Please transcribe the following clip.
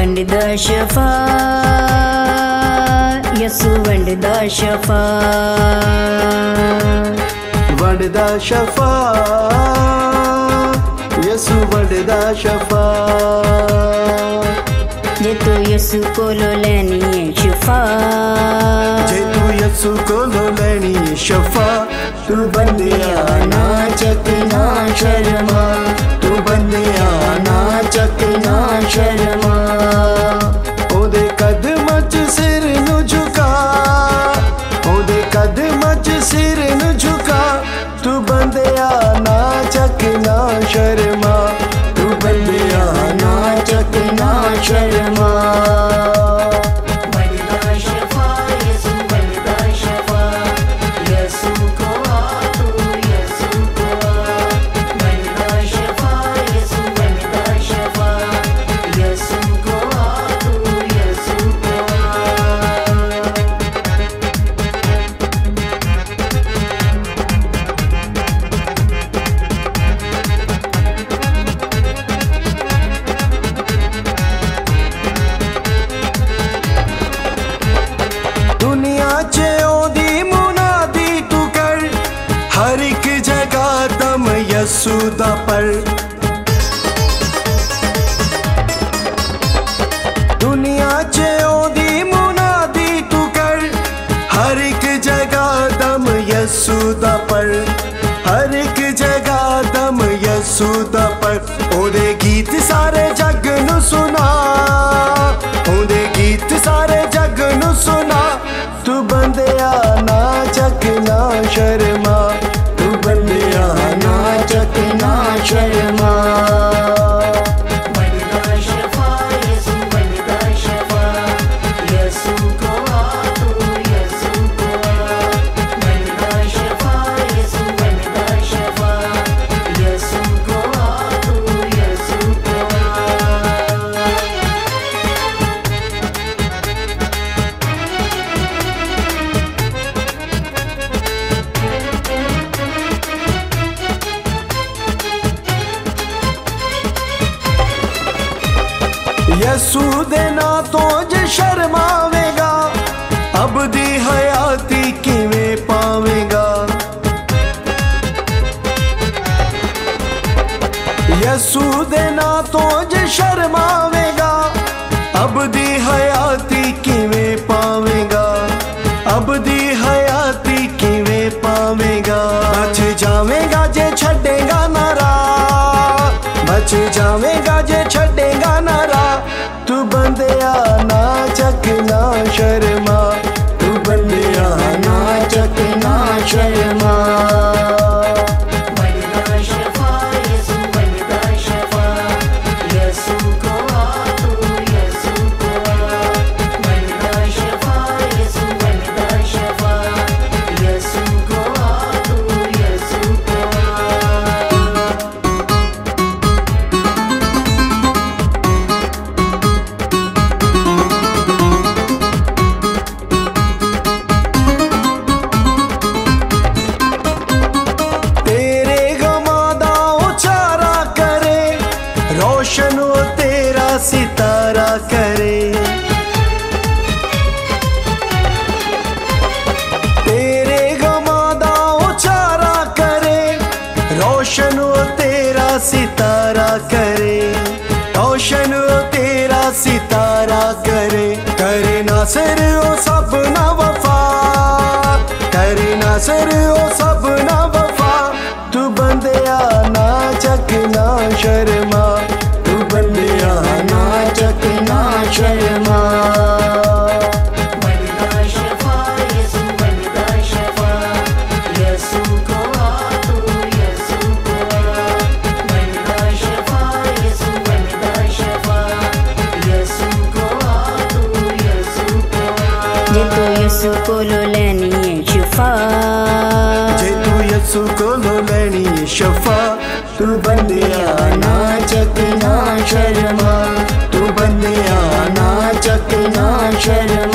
वंडदा शफा, यसु वंडदा शफा, वंडदा शफा, यसु वंडदा शफा। जे तू यसु कोलो लैनी है शफा, जे तू यसु कोलो लैनी है शफा। तू बंदिया ना चक ना शर्मा, तू बंदिया ना चक ना शर्मा। ओदे कदमां च सिर नू झुका, ओदे कदमां च सिर नू झुका। तू बंदिया ना चक ना शर्मा, तू बंदिया ना चक ना शर्मा। हर एक जगह दम यसु दा पर, दुनिया च ओदी मुनादी तू कर। हर एक जगह दम यसु दा पर, हर एक जगह दम यसु दा पर। ओदे गीत सारे जग नू सुना, ओदे गीत सारे जग नू सुना। तू बंदिया ना चक ना शर्मा, तू बंदिया ना चक ना शर्मा। यसु दे ना तो जे शर्मावेगा, अब दी हयाती किवें पावेगा। यसु दे ना तो जे शर्मावेगा, अब दी हयाती किवें पावेगा। अब दी हयाती किवें पावेगा। बच जावेगा जे छड़ेगा ना राह, बच जावेगा जे छड़ेगा ना राह। तू बंदिया ना चक ना शर्मा, तू बंदिया ना चक ना शर्मा। रोशन वो तेरा सितारा करे, तेरे गमा दा उचारा करे। रोशन वो तेरा सितारा करे, रोशन वो तेरा सितारा करे। करे नासिर ओ सब ना वफा, करे नासिर ओ सब ना वफा। तू बंदिया ना चक ना शर्मा, तू बंदिया ना चक ना शर्मा। जे तू यसु कोलो लैनी है शफा, जे तू यसु कोलो लैनी है शफा। तू बंदिया ना चक ना शर्मा, तू बंदिया ना चक ना शर्मा।